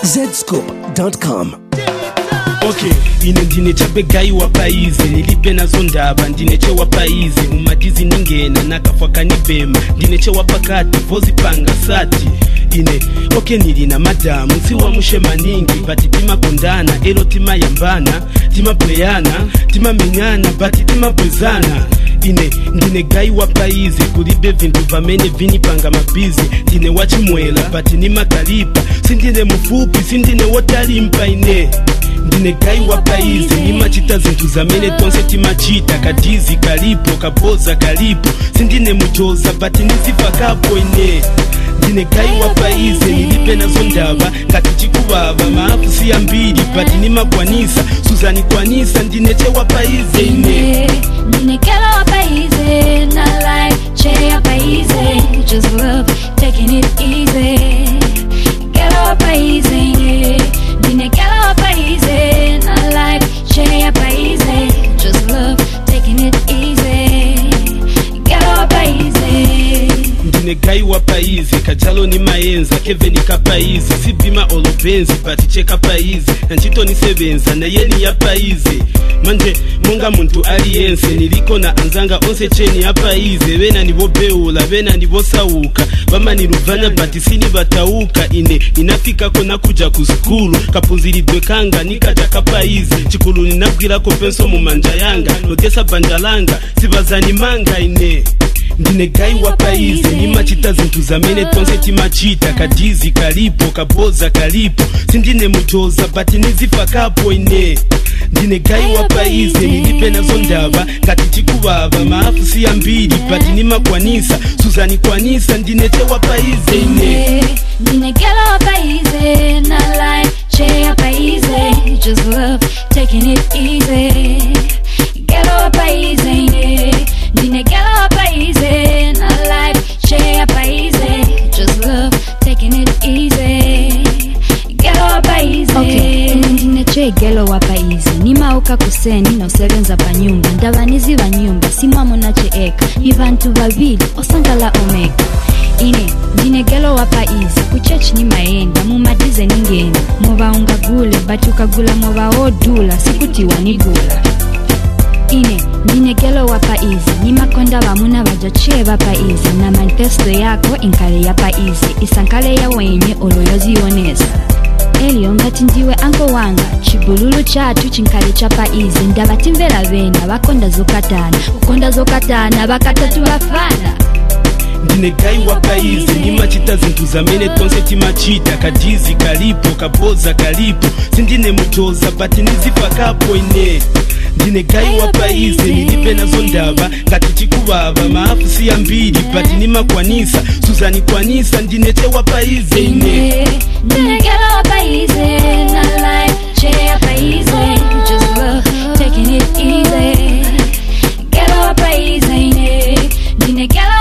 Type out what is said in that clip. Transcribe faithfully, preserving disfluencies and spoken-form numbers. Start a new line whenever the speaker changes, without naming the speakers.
zscoop dot com.
Okay, ine ndine chabegai wa paize nilipe nazo ndaba ndine che wa paize umadizi ningena nakafa kanibema ndine che wa pakati vozi panga sati ine okay nili na madamu si wa mushema ningi bati tima kondana elo tima yambana tima playana tima menyana bati tima bwezana ine ndine gai wa paize kulibe vintu vamene vini panga mabizi ndine wachimwela bati ni makalipa sindine mufupi sindine wotalimpa ine ndine gai wa paize nimachita zintu zamene tonse timachita kadizi kalipo kaboza kalipo sindine mujoza bati nizifa kapo ine ndine gai wa paize nilipe nazo ndaba kati chikubaba maafu si ya mbili bati nimakwanisa suzani kwanisa ndine che wa paize ine
ndine kela wa paize na life che ya paize just love taking it easy kela wa paize ndine kela wa paize na life che ya paize just love taking it easy kela wa paize
ndine gai wa paize kachalo ni maenza keveni ka paize sibima olopenzi pati cheka paize nanchito ni sebenza na yeni ya paize manje munga muntu aliyense niliko na anzanga onse cheni ya paize vena nivobeula vena nivosauka vama niruvana bati sini batauka ine ninafika kona kuja kuskulu kapunziridwe kanga nikaja ka paize chikulu ninabwirako penso mumanja yanga nogesa bandalanga sivazani manga ine ndine gai wa paize nimachita zintu zamene tonse timachita kadizi kalipo kaboza kalipo sindine mujoza bati nizifa kapo ine ndine gai wa paize nilipe nazo ndaba kati chikubaba maafu si ya mbili bati nimakwanisa suzani kwanisa ndine che wa paize ine
ndine kela wa paize na life che ya paize just love taking it easy kela wa paize ine ndine kela wa paize na life che ya paize just love taking it easy kela wa paize okay ndine che gelo wa paize nimauka kuseni no sevenza pa nyumba ndabanizi ba nyumba simwamo na che eka ni bantu babili osangala omega ine ndine gelo wa paize kuchurch ni maenda mumadize ningena mubaunga gule batuka gula muba odula sikuti wanigula ine ndine gelo wa paize nimakonda bamuna bajoche ba paize na manifesto yako inkale ya paize isankale ya wenye oloyozioneza Elio ngati ndiwe anko wanga chibululu chatu chinkale cha paize ndabatimvera bena bakonda zokatana ukonda zokatana bakatatu bafana
ndine gai wa paize nimachita zintu zamene tonse timachita kadizi kalipo kaboza kalipo sindine mujoza bati nizifa kapo ine ndine gai wa paize nilipe nazo ndaba kati chikubaba maafu si ya mbili bati nimakwanisa suzani kwanisa ndine che wa paize ine
ndine kela wa paize na life che ya paize just love taking it easy kela wa paize ine ndine kela